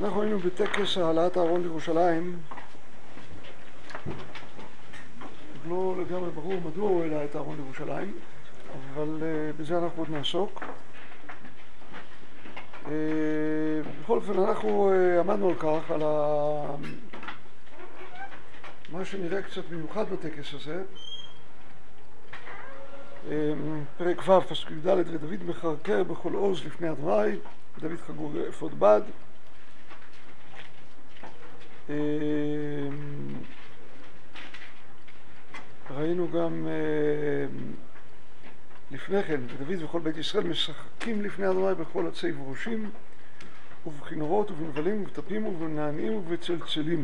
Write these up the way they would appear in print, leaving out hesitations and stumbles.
אנחנו היינו בטקס העלאת הארון לירושלים. לא לגמרי ברור מדוע הוא העלה את הארון לירושלים, אבל בזה אנחנו עוד נעסוק. בכל אופן אנחנו עמדנו על כך, על מה שנראה קצת מיוחד בטקס הזה. פרק ו' פסוק י"ד: ודוד מחרקר בכל עוז לפני אדוני, דוד חגור אפוד בד. ראינו גם לפני כן, ודוד וכל בית ישראל משחקים לפני אדוני בכל עצי וראשים ובכינורות ובנבלים ובטפים ובנענים ובצלצלים.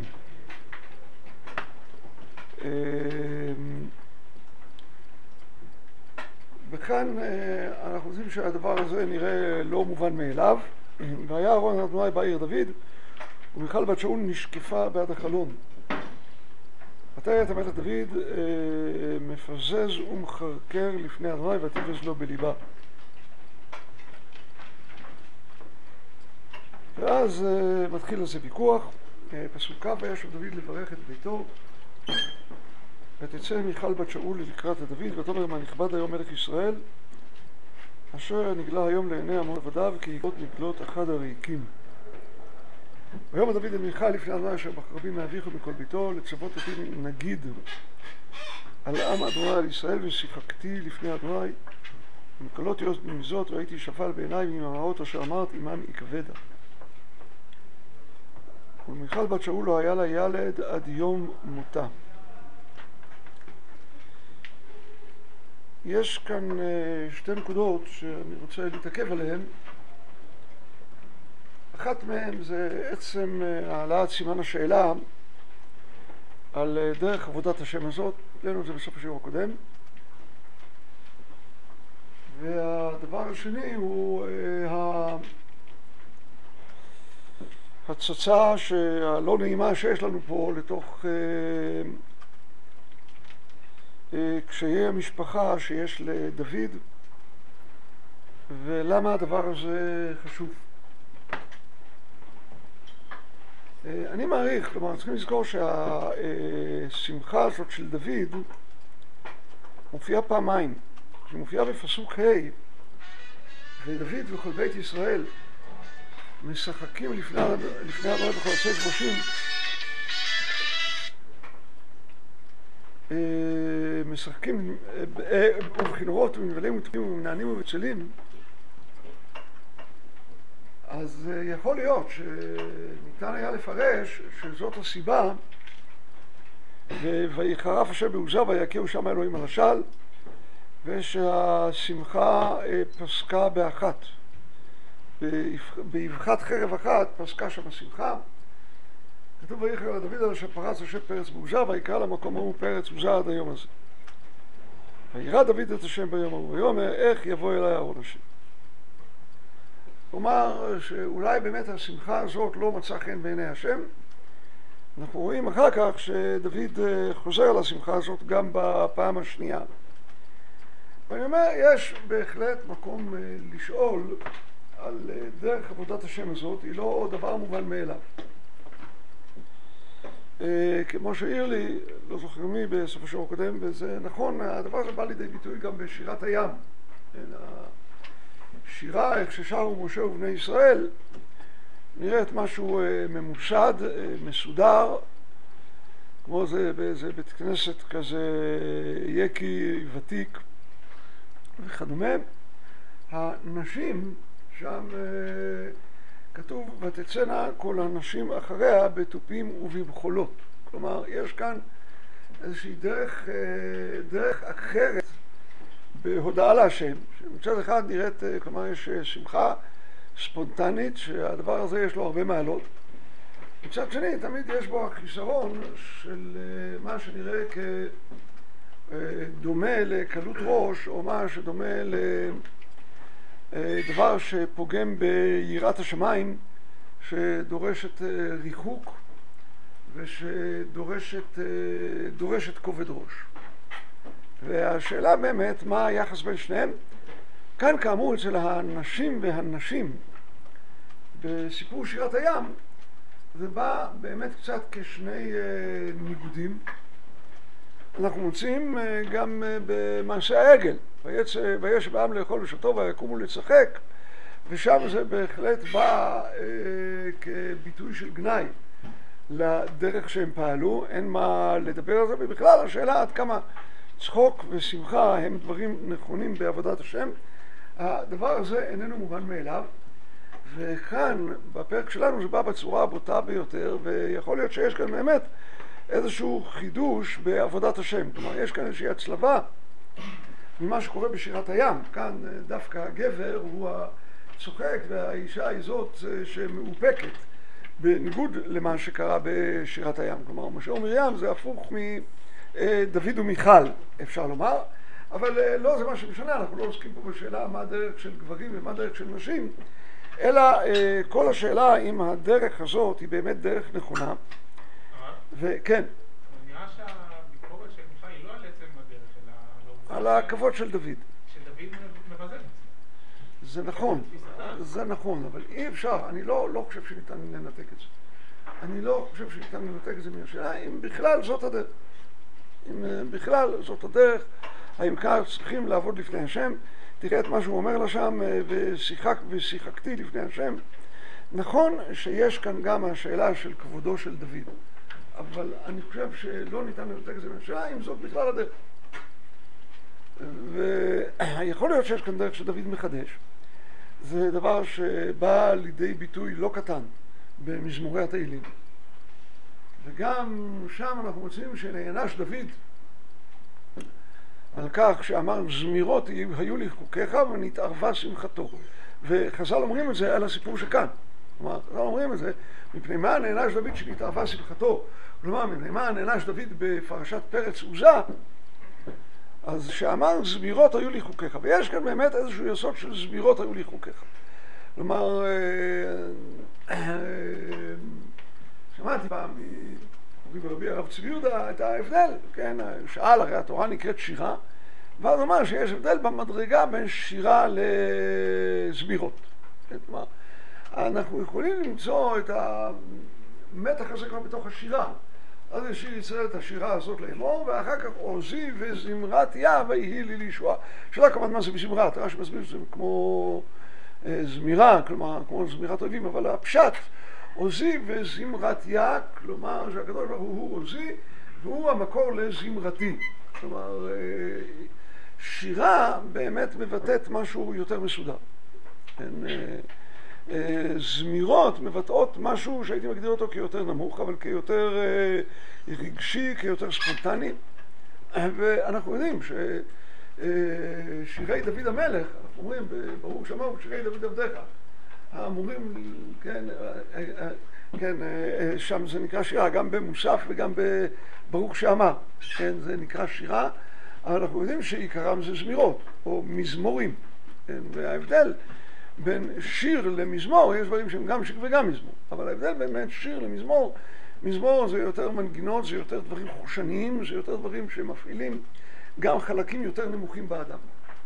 וכאן אנחנו יודעים שהדבר הזה נראה לא מובן מאליו. והיה ארון אדוני בעיר דוד, ומיכל בת שאול נשקפה בעד החלון. ותראה המלך דוד מפזז ומחרקר לפני אדוני, ותבז לו בליבה. ואז מתחיל לזה ויכוח. פסוק כ': וישב דוד לברך את ביתו, ותצא מיכל בת שאול לקראת דוד, ותאמר: מה נכבד היום מלך ישראל, אשר נגלה היום לעיני עמו עבדיו, כי יגלות נגלות אחד הריקים. ויאמר דוד אל מיכל לפני אדוני, אשר בחרבים מאביך ומכל ביתו, לצוות אותי נגיד על עם אדוני על ישראל, ושיחקתי לפני אדוני, ומקלות יוז מזאת, ראיתי שפל בעיניי, ועם הרעות אשר אמרת עמם יכבדה. ולמיכל בת שאול לא היה לה ילד עד יום מותה. יש כאן שתי נקודות שאני רוצה להתעכב עליהן. אחת מהן זה עצם העלאת סימן השאלה על דרך עבודת השם הזאת. ראינו את זה בסוף השיעור הקודם. והדבר השני הוא הצצה הלא נעימה שיש לנו פה לתוך קשיי המשפחה שיש לדוד, ולמה הדבר הזה חשוב. אני מעריך, כלומר, צריכים לזכור שהשמחה הזאת של דוד מופיעה פעמיים. היא מופיעה בפסוק ה': ודוד וכל בית ישראל משחקים לפני אדוני בכל עצי וראשים, משחקים ובכינורות ובנבלים ובטפים ובנענים ובצלים. אז יכול להיות שניתן היה לפרש שזאת הסיבה, ויחרף אשר בעוזה ויכהו שם אלוהים על השל, ושהשמחה פסקה באחת, באבחת חרב אחת פסקה שם השמחה. כתוב: ויחר על דוד על אשר פרץ אשר פרץ בעוזה, ויקרא למקום ההוא פרץ עוזה עד היום הזה. וירא דוד את השם ביום ההוא, ויאמר: איך יבוא אליי ארון השם. כלומר, שאולי באמת השמחה הזאת לא מצאה חן בעיני השם. אנחנו רואים אחר כך שדוד חוזר על השמחה הזאת גם בפעם השנייה. ואני אומר, יש בהחלט מקום לשאול על דרך עבודת השם הזאת. היא לא דבר מובן מאליו. כמו שהעיר לי, לא זוכר מי, בסוף השיעור הקודם, וזה נכון, הדבר הזה בא לידי ביטוי גם בשירת הים. שירה, איך ששרו משה ובני ישראל, נראית משהו ממוסד, מסודר, כמו זה באיזה בית כנסת כזה יקי ותיק וכדומה. הנשים שם כתוב: ותצאנה כל הנשים אחריה בתופים ובמחולות. כלומר, יש כאן איזושהי דרך אחרת בהודעה להשם, שמצד אחד נראית, כלומר, יש שמחה ספונטנית, שהדבר הזה יש לו הרבה מעלות. מצד שני, תמיד יש בו החיסרון של מה שנראה כדומה לקלות ראש, או מה שדומה לדבר שפוגם ביראת השמיים, שדורשת ריחוק ושדורשת כובד ראש. והשאלה באמת, מה היחס בין שניהם? כאן כאמור אצל הנשים והנשים בסיפור שירת הים זה בא באמת קצת כשני ניגודים. אנחנו מוצאים גם במעשה העגל, ויש בעם לאכול ושתו ויקומו לצחק, ושם זה בהחלט בא כביטוי של גנאי לדרך שהם פעלו, אין מה לדבר על זה, ובכלל השאלה עד כמה צחוק ושמחה הם דברים נכונים בעבודת השם, הדבר הזה איננו מובן מאליו, וכאן בפרק שלנו זה בא בצורה הבוטה ביותר, ויכול להיות שיש כאן באמת איזשהו חידוש בעבודת השם. כלומר, יש כאן איזושהי הצלבה ממה שקורה בשירת הים. כאן דווקא הגבר הוא הצוחק והאישה היא זאת שמאופקת, בניגוד למה שקרה בשירת הים. כלומר, משה ומרים זה הפוך מדוד ומיכל, אפשר לומר, אבל לא זה מה שמשנה, אנחנו לא עוסקים פה בשאלה מה הדרך של גברים ומה הדרך של נשים, אלא כל השאלה אם הדרך הזאת היא באמת דרך נכונה. וכן. נראה שהביקורת של מיכל היא לא על עצם הדרך, אלא על הכבוד של דוד. שדוד מבזה. זה נכון, זה נכון, אבל אי אפשר, אני לא חושב שניתן לנתק את זה. אני לא חושב שניתן לנתק את זה מהשאלה, אם בכלל זאת הדרך. אם בכלל זאת הדרך, האם כאן צריכים לעבוד לפני השם, תראה את מה שהוא אומר לה שם, ושיחקתי לפני השם. נכון שיש כאן גם השאלה של כבודו של דוד, אבל אני חושב שלא ניתן לנתק את זה מהשאלה, אם זאת בכלל הדרך. ויכול להיות שיש כאן דרך שדוד מחדש. זה דבר שבא לידי ביטוי לא קטן במזמורי התהילים. וגם שם אנחנו מוצאים שנענש דוד על כך שאמר זמירות היו לי חוקיך ונתערבה שמחתו. וחז"ל אומרים את זה על הסיפור שכאן. כלומר, חז"ל אומרים את זה מפני מה נענש דוד שנתערבה שמחתו. כלומר, מפני מה נענש דוד בפרשת פרץ עוזה, אז שאמר זמירות היו לי חוקיך. ויש כאן באמת איזשהו יסוד של זמירות היו לי חוקיך. כלומר, שמעתי פעם מרבי הרב צבי יהודה את ההבדל, כן, שאל, הרי התורה נקראת שירה, ואז אמר שיש הבדל במדרגה בין שירה לזמירות. כלומר, אנחנו יכולים למצוא את המתח הזה כבר בתוך השירה. אז השיר יצרל את השירה הזאת לאמור, ואחר כך עוזי וזמרת יה ויהי לי לישועה. שאלה כמובן מה זה בזמרת, רש"י מסביר שזה כמו זמירה, כלומר כמו זמירת אויבים, אבל הפשט עוזי וזמרת יה, כלומר שהקדוש ברוך הוא עוזי והוא המקור לזמרתי. כלומר שירה באמת מבטאת משהו יותר מסודר. זמירות מבטאות משהו שהייתי מגדיר אותו כיותר נמוך, אבל כיותר רגשי, כיותר ספונטני. ואנחנו יודעים ששירי דוד המלך, אנחנו אומרים ברוך שמעו שירי דוד עבדיך, האמורים, כן, שם זה נקרא שירה, גם במוסף וגם בברוך שאמר, כן, זה נקרא שירה, אבל אנחנו יודעים שעיקרם זה זמירות או מזמורים, וההבדל בין שיר למזמור, יש דברים שהם גם שיר וגם מזמור, אבל ההבדל בין שיר למזמור, מזמור זה יותר מנגינות, זה יותר דברים חושניים, זה יותר דברים שמפעילים גם חלקים יותר נמוכים באדם.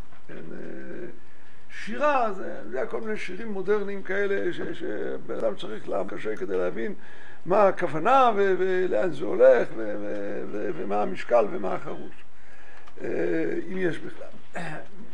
שירה זה כל מיני שירים מודרניים כאלה שבאדם צריך לעם קשה כדי להבין מה הכוונה ולאן זה הולך ומה המשקל ומה החרוש, אם יש בכלל.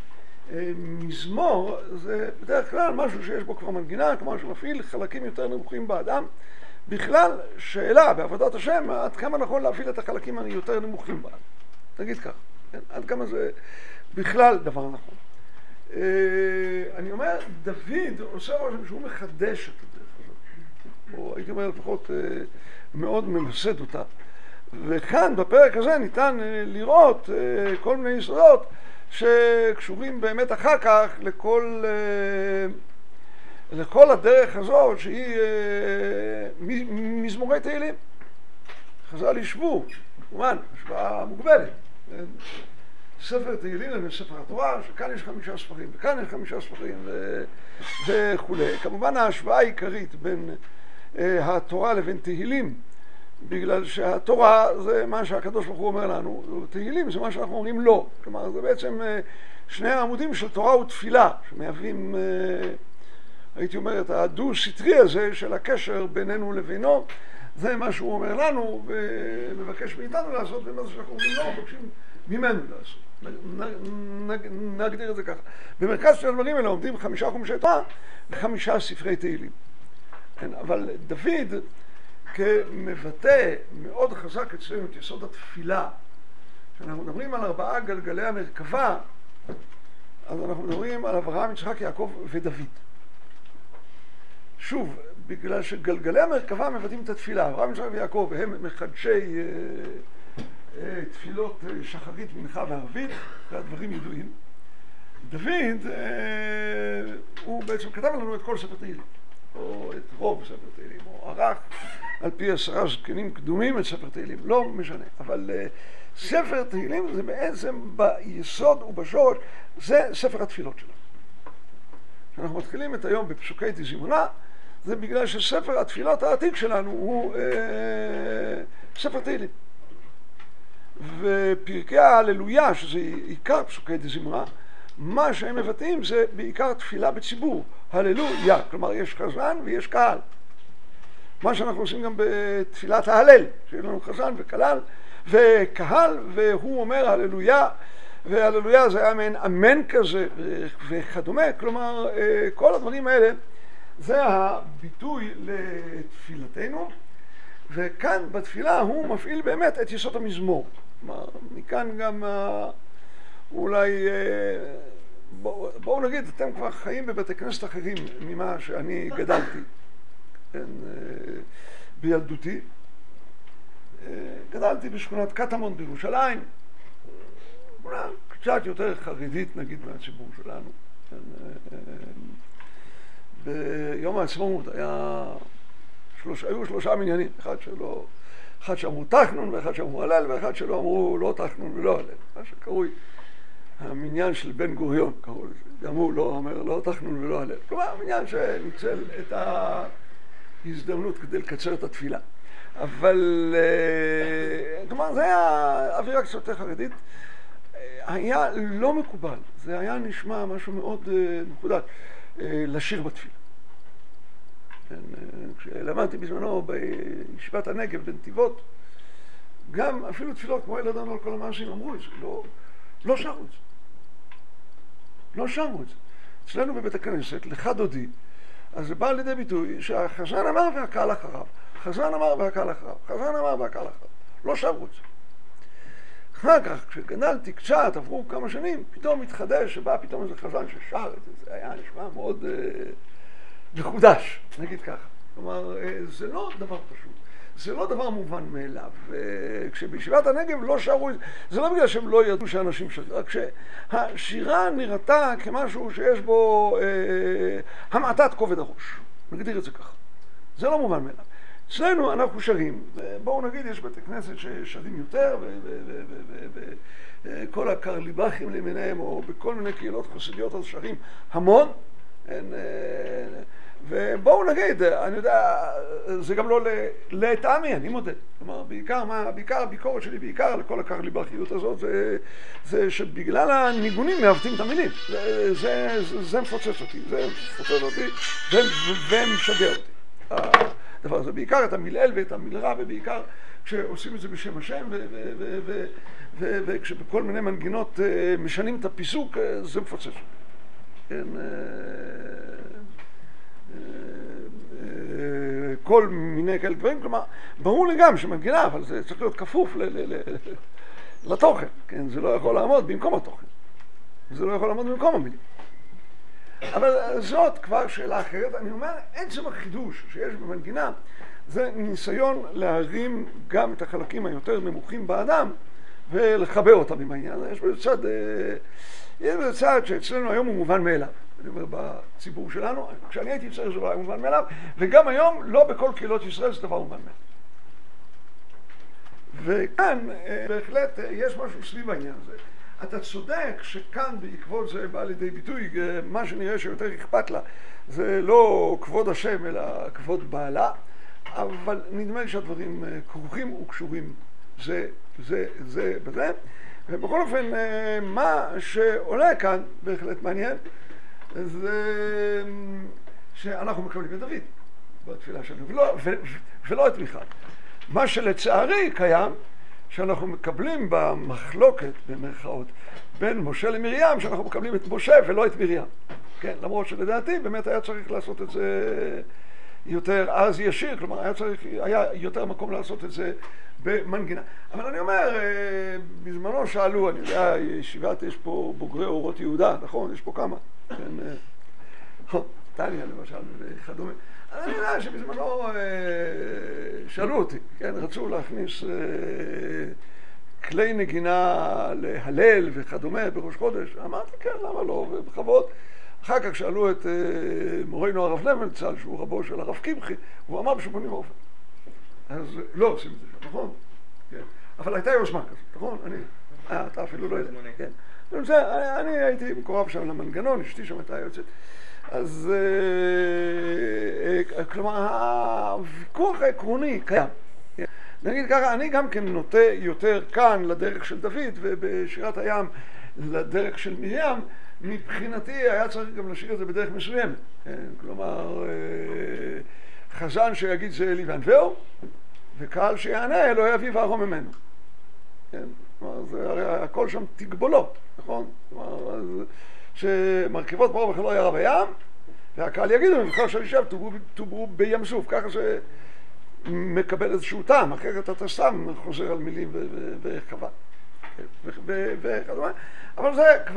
מזמור זה בדרך כלל משהו שיש בו כבר מנגינה, כלומר שמפעיל חלקים יותר נמוכים באדם. בכלל שאלה בעבודת השם עד כמה נכון להפעיל את החלקים היותר נמוכים באדם. תגיד כך, כן? עד כמה זה בכלל דבר נכון. אני אומר, דוד עושה רושם שהוא מחדש את הדרך הזאת, או הייתי אומר לפחות מאוד ממסד אותה. וכאן בפרק הזה ניתן לראות כל מיני יסודות שקשורים באמת אחר כך לכל הדרך הזאת שהיא מזמורי תהילים. חז"ל ישבו, כמובן, השוואה מוגבלת. ספר תהילים לבין ספר התורה, שכאן יש 5 ספרים, וכאן יש 5 ספרים וכו'. כמובן ההשוואה העיקרית בין התורה לבין תהילים, בגלל שהתורה זה מה שהקדוש ברוך הוא אומר לנו, תהילים זה מה שאנחנו אומרים לא. כלומר, זה בעצם שני העמודים של תורה ותפילה, שמהווים הייתי אומר, את הדו-סטרי הזה של הקשר בינינו לבינו, זה מה שהוא אומר לנו ומבקש מאיתנו לעשות, ומה זה שאנחנו אומרים לא, מבקשים ממנו לעשות. נגדיר את זה ככה. במרכז של הדברים האלה עומדים 5 חומשי תורה ו5 ספרי תהילים. כן, אבל דוד כמבטא מאוד חזק אצלנו את יסוד התפילה. כשאנחנו מדברים על 4 גלגלי המרכבה, אז אנחנו מדברים על אברהם, יצחק, יעקב ודוד. שוב, בגלל שגלגלי המרכבה מבטאים את התפילה, אברהם, יצחק ויעקב הם מחדשי תפילות שחרית, מנחה וערבית, והדברים ידועים. דוד הוא בעצם כתב לנו את כל ספר תהילים, או את רוב ספר תהילים, או ערך על פי 10 זקנים קדומים את ספר תהילים, לא משנה. אבל ספר תהילים זה בעצם ביסוד ובשורש, זה ספר התפילות שלנו. כשאנחנו מתחילים את היום בפסוקי תזמונה, זה בגלל שספר התפילות העתיק שלנו הוא ספר תהילים. ופרקי ההללויה, שזה עיקר פסוקי תזמונה, מה שהם מבטאים זה בעיקר תפילה בציבור, הללויה, כלומר יש חזן ויש קהל. מה שאנחנו עושים גם בתפילת ההלל, שיש לנו חזן וקהל, והוא אומר הללויה, והללויה זה היה מעין אמן כזה וכדומה, כלומר כל הדברים האלה זה הביטוי לתפילתנו, וכאן בתפילה הוא מפעיל באמת את יסוד המזמור. מכאן גם אולי, בואו נגיד, אתם כבר חיים בבתי כנסת אחרים ממה שאני גדלתי בילדותי. גדלתי בשכונת קטמון בירושלים, קצת יותר חרדית נגיד מהציבור שלנו. ביום העצמאות היו 3 מניינים, אחד שאמרו תחנון ואחד שאמרו הלל ואחד שלא אמרו לא תחנון ולא הלל, מה שקרוי המניין של בן גוריון, קראו לזה. גם הוא לא אומר לא תחנון ולא הלל, כלומר המניין שניצל את ההזדמנות כדי לקצר את התפילה. אבל כלומר זה היה אווירה קצת יותר חרדית, היה לא מקובל, זה היה נשמע משהו מאוד מחודש לשיר בתפילה. כשלמדתי בזמנו בישיבת הנגב בנתיבות, גם אפילו תפילות כמו אל אדנו על כל המעשים אמרו את זה, לא שרו את זה. לא שרו את זה. אצלנו בבית הכנסת, לך דודי, אז זה בא לידי ביטוי שהחזן אמר והקהל אחריו. חזן אמר והקהל אחריו. חזן אמר והקהל אחריו. לא שרו את זה. אחר כך, כשגדלתי קצת, עברו כמה שנים, פתאום התחדש שבא פתאום איזה חזן ששר את זה. זה היה נשמע מאוד מחודש, נגיד ככה. כלומר, זה לא דבר פשוט. זה לא דבר מובן מאליו. כשבישיבת הנגב לא שרו, זה לא בגלל שהם לא ידעו שאנשים שרו, רק שהשירה נראתה כמשהו שיש בו המעטת כובד הראש. נגדיר את זה ככה. זה לא מובן מאליו. אצלנו אנחנו שרים, בואו נגיד יש בתי כנסת ששרים יותר, וכל הקרליבחים למיניהם, או בכל מיני קהילות חסידיות אז שרים המון, ובואו נגיד, אני יודע, זה גם לא לטעמי, אני מודה. כלומר, בעיקר הביקורת שלי, בעיקר לכל הקרליבחיות הזאת, זה שבגלל הניגונים מעוותים את המילים. זה מפוצץ אותי, ומשגע אותי. הדבר הזה, בעיקר את המילאל ואת המילרע, ובעיקר כשעושים את זה בשם השם, וכשבכל מיני מנגינות משנים את הפיסוק, זה מפוצץ אותי. כן, כל מיני כאלה דברים, כלומר, ברור לי גם שמנגינה, אבל זה צריך להיות כפוף לתוכן, כן, זה לא יכול לעמוד במקום התוכן, זה לא יכול לעמוד במקום המילים. אבל זאת כבר שאלה אחרת. אני אומר, עצם החידוש שיש במנגינה, זה ניסיון להרים גם את החלקים היותר נמוכים באדם, ולחבר אותם עם העניין. יש בזה צד שאצלנו היום הוא מובן מאליו. אני אומר, בציבור שלנו, כשאני הייתי צריך זה לא היה מובן מאליו, וגם היום לא בכל קהילות ישראל זה דבר מובן מאליו. וכאן בהחלט יש משהו סביב העניין הזה. אתה צודק שכאן בעקבות זה בא לידי ביטוי, מה שנראה שיותר אכפת לה זה לא כבוד השם אלא כבוד בעלה, אבל נדמה לי שהדברים כרוכים וקשורים זה בזה. ובכל אופן מה שעולה כאן בהחלט מעניין זה שאנחנו מקבלים את דוד בתפילה שלנו, ולא את מיכל. מה שלצערי קיים, שאנחנו מקבלים במחלוקת, במרכאות, בין משה למרים, שאנחנו מקבלים את משה ולא את מרים. כן, למרות שלדעתי באמת היה צריך לעשות את זה יותר אז ישיר, כלומר היה יותר מקום לעשות את זה במנגינה. אבל אני אומר, בזמנו שאלו, אני יודע, ישיבת, יש פה בוגרי אורות יהודה, נכון? יש פה כמה. כן, טניה למשל, וכדומה. אני יודע שבזמנו שאלו אותי, כן, רצו להכניס כלי נגינה להלל וכדומה בראש חודש. אמרתי, כן, למה לא? ובכבוד. אחר כך שאלו את מורנו הרב לבנצל, שהוא רבו של הרב קמחי, הוא אמר בשום פנים ואופן. אז לא עושים את זה שם, נכון? כן. אבל הייתה יוזמה כזאת, נכון? אתה אפילו לא יודע. כן. אני הייתי מקורב שם למנגנון, אשתי שם הייתה יוצאת. אז כלומר, הוויכוח העקרוני קיים. נגיד ככה, אני גם כן נוטה יותר כאן לדרך של דוד, ובשירת הים לדרך של מרים. מבחינתי היה צריך גם לשיר את זה בדרך מסוימת. כלומר, חזן שיגיד זה אלי וענווהו, וקהל שיענה אלוהי אביו ואהרון ממנו. כלומר, זה הרי הכל שם תגבולות, נכון? כלומר, שמרכיבות ברור וכלא ירה בים, והקהל יגידו, מבחר של ישב, תוברו בים סוף, ככה שמקבל איזשהו טעם, אחרת אתה סתם חוזר על מילים וכוון. וכדומה. אבל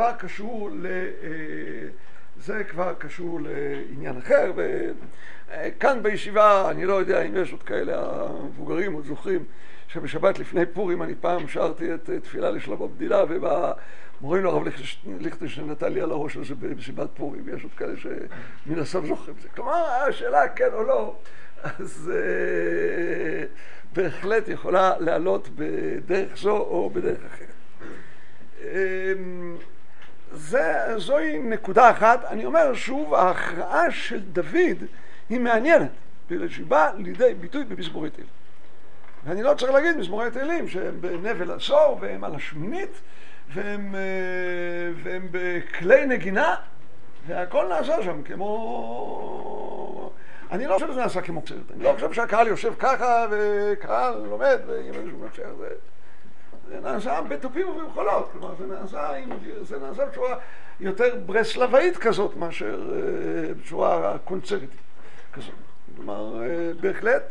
זה כבר קשור לעניין אחר, וכאן בישיבה, אני לא יודע אם יש עוד כאלה המבוגרים עוד זוכרים, שבשבת לפני פורים אני פעם שרתי את תפילה לשלמה בדילה, ומורנו הרב ליכטנשטיין נתן לי על הראש הזה במסיבת פורים, יש עוד כאלה שמן הסף זוכרים את זה. כלומר, השאלה כן או לא, אז בהחלט יכולה לעלות בדרך זו או בדרך אחרת. זוהי נקודה אחת. אני אומר שוב, ההכרעה של דוד היא מעניינת, בגלל שהיא באה לידי ביטוי במזמורי תהילים. ואני לא צריך להגיד מזמורי תהילים שהם בנבל עשור והם על השמינית והם בכלי נגינה והכל נעשה שם כמו... אני לא חושב שזה נעשה כמו קצרת, אני לא חושב שהקהל יושב ככה וקהל לומד ויהיה איזשהו מאפשר זה. זה נעשה בתופים ובמחולות, כלומר זה נעשה בצורה יותר ברסלבאית כזאת מאשר בצורה קונצרטית כזאת. כלומר, בהחלט,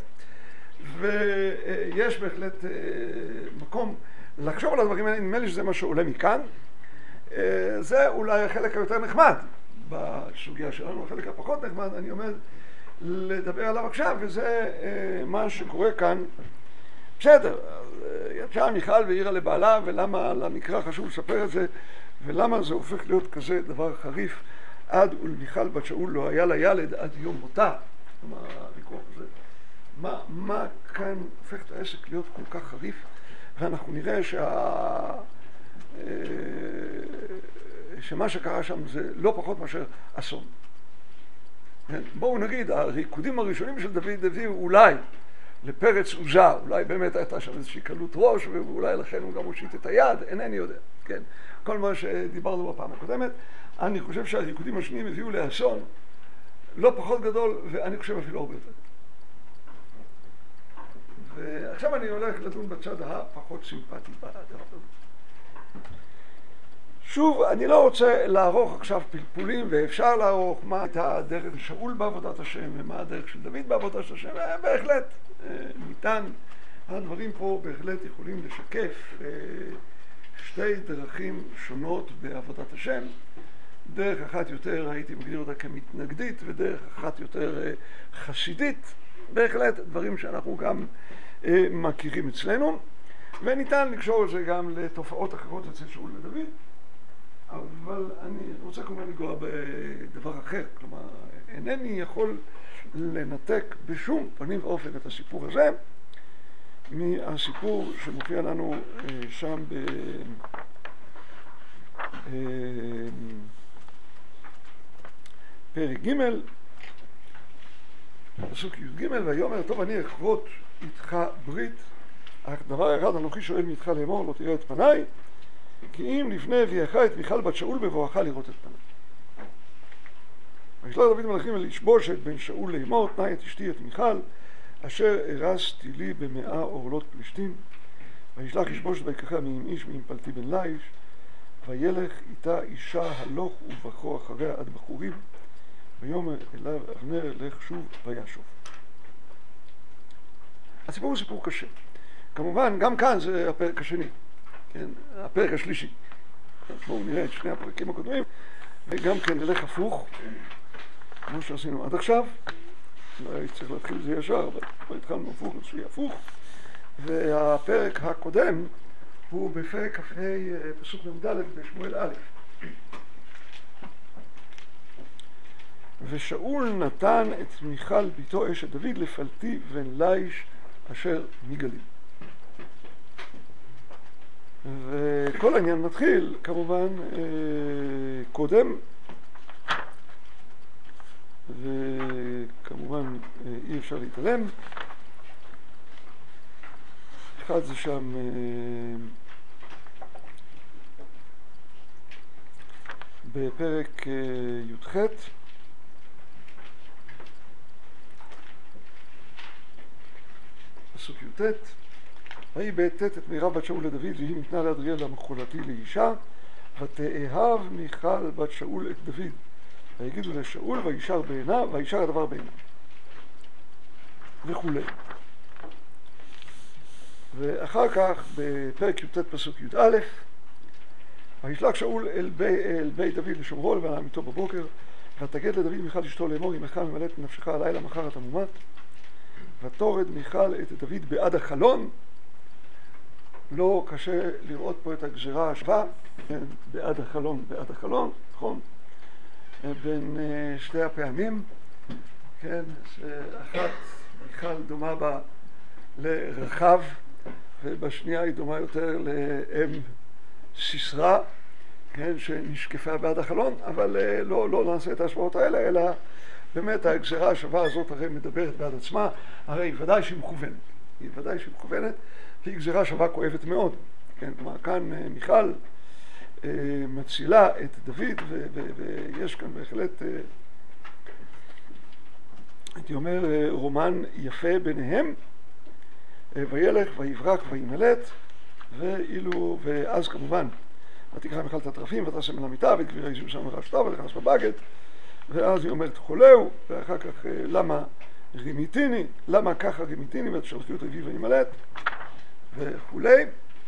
ויש בהחלט מקום לחשוב על הדברים האלה, נדמה לי שזה מה שעולה מכאן. זה אולי החלק היותר נחמד בסוגיה שלנו, החלק הפחות נחמד, אני עומד לדבר עליו עכשיו, וזה מה שקורה כאן. בסדר, יצאה מיכל והעירה לבעלה, ולמה למקרא חשוב לספר את זה, ולמה זה הופך להיות כזה דבר חריף, עד ולמיכל בת שאול לא היה לה ילד עד יום מותה. כלומר, הוויכוח הזה. מה כאן הופך את העסק להיות כל כך חריף, ואנחנו נראה שמה שקרה שם זה לא פחות מאשר אסון. בואו נגיד, הריקודים הראשונים של דוד הביאו אולי לפרץ עוזה, אולי באמת הייתה שם איזושהי קלות ראש, ואולי לכן הוא גם הושיט את היד, אינני יודע, כן? כל מה שדיברנו בפעם הקודמת, אני חושב שהריקודים השניים הביאו לאסון לא פחות גדול, ואני חושב אפילו הרבה יותר. ועכשיו אני הולך לדון בצד הפחות סימפטי בדבר הזה. שוב, אני לא רוצה לערוך עכשיו פלפולים, ואפשר לערוך מה הייתה הדרך של שאול בעבודת השם ומה הדרך של דוד בעבודת השם, בהחלט ניתן, הדברים פה בהחלט יכולים לשקף שתי דרכים שונות בעבודת השם. דרך אחת יותר, הייתי מגדיר אותה כמתנגדית, ודרך אחת יותר חסידית, בהחלט דברים שאנחנו גם מכירים אצלנו, וניתן לקשור את זה גם לתופעות אחרות אצל שאול ודוד. אבל אני רוצה כמובן לגוע בדבר אחר, כלומר, אינני יכול לנתק בשום פנים ואופן את הסיפור הזה מהסיפור שמופיע לנו שם בפרק ג' פסוק י"ג, ויאמר טוב אני אכרות איתך ברית, אך דבר אחד אנוכי שואל מאיתך לאמור לא תראה את פניי, כי אם לפני הביאך את מיכל בת שאול בבואך לראות את פניי. וישלח דוד מלאכים אל איש-בושת בן שאול לאמור, תנאי את אשתי את מיכל, אשר הרסתי לי ב100 עורלות פלישתים. וישלח איש-בושת ויקחיה מעם איש מעם פלטי בן ליש, וילך איתה אישה הלוך ובכו אחריה עד בחורים, ויאמר אליו אבנר לך שוב וישוב. הסיפור הוא סיפור קשה. כמובן גם כאן זה הפרק השני, כן? הפרק השלישי. בואו נראה את שני הפרקים הקודמים, וגם כן נלך הפוך, כמו שעשינו עד עכשיו. אולי צריך להתחיל את זה ישר, אבל לא התחלנו הפוך, אז שיהיה הפוך. והפרק הקודם הוא בפרק כ"ה פסוק מ"ד בשמואל א'. ושאול נתן את מיכל ביתו אשת דוד לפלטי בן ליש אשר מגלים. וכל העניין מתחיל כמובן קודם, וכמובן אי אפשר להתעלם. אחד זה שם בפרק י"ח, פסוק י"ט, ויהי בעת ט' את מירב בת שאול לדוד, והיא ניתנה לאדריאל המחולתי לאישה, ותאהב מיכל בת שאול את דוד, ויגידו לשאול וישר בעיניו, וישר הדבר בעיניו, וכולי. ואחר כך בפרק י"ט פסוק י"א, וישלח שאול אל בית דוד לשומרו לבנם איתו בבוקר, ותגד לדוד מיכל אשתו לאמור, אמך ממלאת נפשך הלילה מחר אתה מומת. ותורד מיכל את דוד בעד החלון. לא קשה לראות פה את הגזרה השווה, כן, בעד החלון, נכון? בין שתי הפעמים, כן, שאחת מיכל דומה בה לרחב, ובשנייה היא דומה יותר לאם סיסרא, כן, שנשקפה בעד החלון, אבל לא נעשה את ההשוואות האלה, אלא באמת הגזרה השווה הזאת הרי מדברת בעד עצמה, הרי ודאי שהיא מכוונת, היא גזרה שווה כואבת מאוד, כן, כלומר כאן מיכל מצילה את דוד, ויש כאן בהחלט, הייתי אומר, רומן יפה ביניהם, וילך ויברק וימלט, ואז כמובן ותקרא מיכל את הטרפים ותעשה מן המיטה ותגבירה איזו שם מרשתה ולכנס בבגד, ואז היא אומרת חולהו, ואחר כך למה רימיתיני, למה ככה רימיתיני ותשלחי את רביעי וימלט וכולי.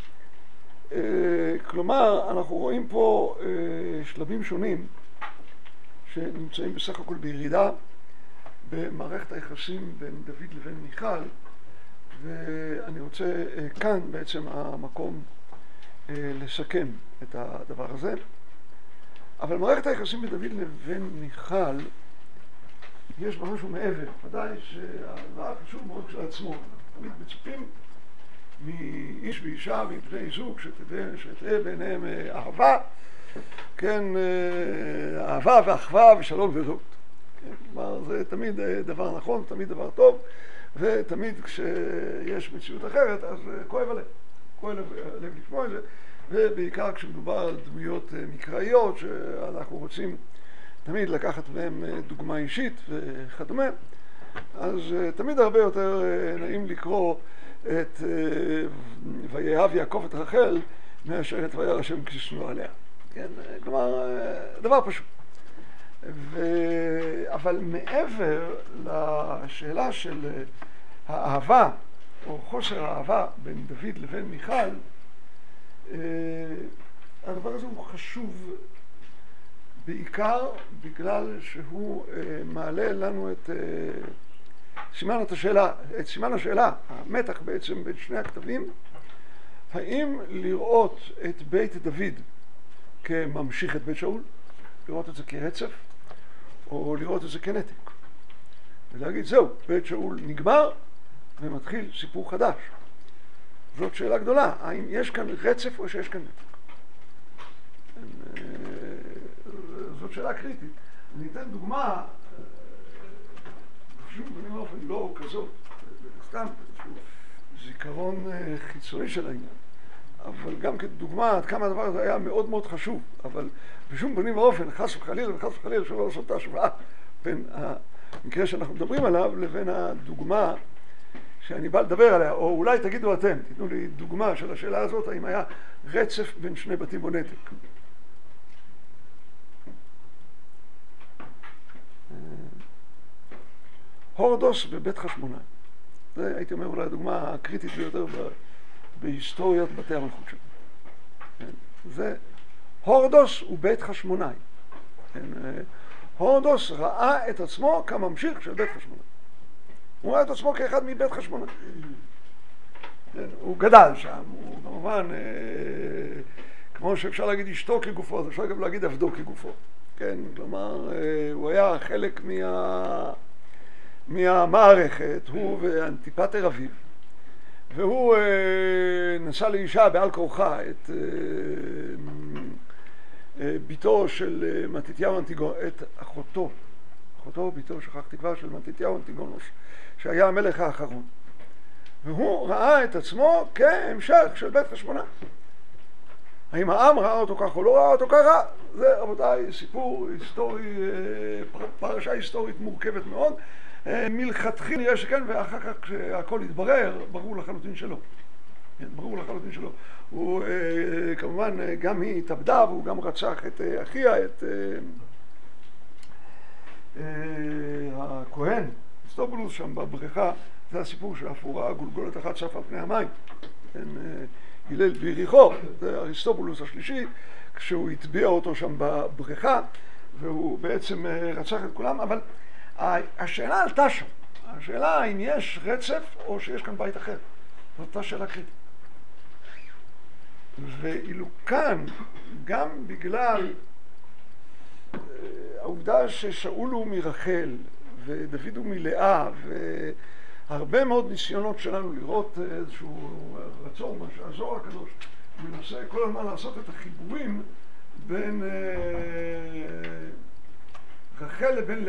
כלומר אנחנו רואים פה שלבים שונים שנמצאים בסך הכל בירידה במערכת היחסים בין דוד לבין מיכל, ואני רוצה כאן בעצם המקום לסכם את הדבר הזה. אבל מערכת היחסים בין דוד לבין מיכל יש בה משהו מעבר, ודאי שהדבר חשוב מאוד כשלעצמו. תמיד מצפים מאיש ואישה, מבני זוג, שתהיה ביניהם אהבה, כן, אהבה ואחווה ושלום ורעות. כלומר, זה תמיד דבר נכון, תמיד דבר טוב, ותמיד כשיש מציאות אחרת, אז כואב הלב לשמוע את זה, ובעיקר כשמדובר על דמויות מקראיות, שאנחנו רוצים תמיד לקחת מהם דוגמה אישית וכדומה, אז תמיד הרבה יותר נעים לקרוא את ויאהב יעקב את רחל מאשר את וירא השם כי שנוא עליה. כן, כלומר, דבר פשוט. אבל מעבר לשאלה של האהבה או חוסר האהבה בין דוד לבין מיכל, הדבר הזה הוא חשוב בעיקר בגלל שהוא מעלה לנו את סימן השאלה, המתח בעצם בין שני הכתבים, האם לראות את בית דוד כממשיך את בית שאול, לראות את זה כרצף, או לראות את זה כנתק, ולהגיד זהו, בית שאול נגמר ומתחיל סיפור חדש. זאת שאלה גדולה, האם יש כאן רצף או שיש כאן נתק? זאת שאלה קריטית. אני אתן דוגמה, פשוט בנים באופן לא כזאת, סתם זיכרון חיצוני של העניין, אבל גם כדוגמה עד כמה הדבר הזה היה מאוד מאוד חשוב, אבל בשום פנים ואופן, חס וחלילה שלא לעשות את ההשוואה בין המקרה שאנחנו מדברים עליו לבין הדוגמה שאני בא לדבר עליה, או אולי תגידו אתם, תיתנו לי דוגמה של השאלה הזאת, האם היה רצף בין שני בתים או נתק. הורדוס בבית חשמונאי. זה הייתי אומר אולי הדוגמה הקריטית ביותר בהיסטוריית בתי המלכות שלנו. זה הורדוס הוא בית חשמונאי. הורדוס ראה את עצמו כממשיך של בית חשמונאי. הוא ראה את עצמו כאחד מבית חשמונאי. הוא גדל שם, הוא כמובן, כמו שאפשר להגיד אשתו כגופו, אז אפשר גם להגיד עבדו כגופו. כן, כלומר, הוא היה חלק מהמערכת, הוא ואנטיפטר אביו, והוא נשא לאישה בעל כורחה את ביתו של מתתיהו אנטיגונוס, את אחותו ביתו, שכחתי כבר, של מתתיהו אנטיגונוס, שהיה המלך האחרון. והוא ראה את עצמו כהמשך של בית חשמונאי. האם העם ראה אותו כך או לא ראה אותו ככה? זה רבותיי סיפור היסטורי, פרשה היסטורית מורכבת מאוד. מלכתחילה יש כן, ואחר כך כשהכל התברר, ברור לחלוטין שלא. ברור לחלוטין שלא. הוא כמובן גם היא התאבדה, והוא גם רצח את אחיה, את הכהן, אריסטובולוס שם בבריכה. זה הסיפור שאף הוא ראה גולגולת אחת צפה על פני המים. הלל ביריחו, זה אריסטובולוס השלישי, כשהוא הטביע אותו שם בבריכה, והוא בעצם רצח את כולם, אבל השאלה עלתה שם. השאלה האם יש רצף או שיש כאן בית אחר. זאת אותה שאלה קריטית. ואילו כאן, גם בגלל העובדה ששאול הוא מרחל ודוד הוא מלאה, והרבה מאוד ניסיונות שלנו לראות איזשהו רצון, מה שהזוהר הקדוש מנסה כל הזמן לעשות את החיבורים בין רחל לבין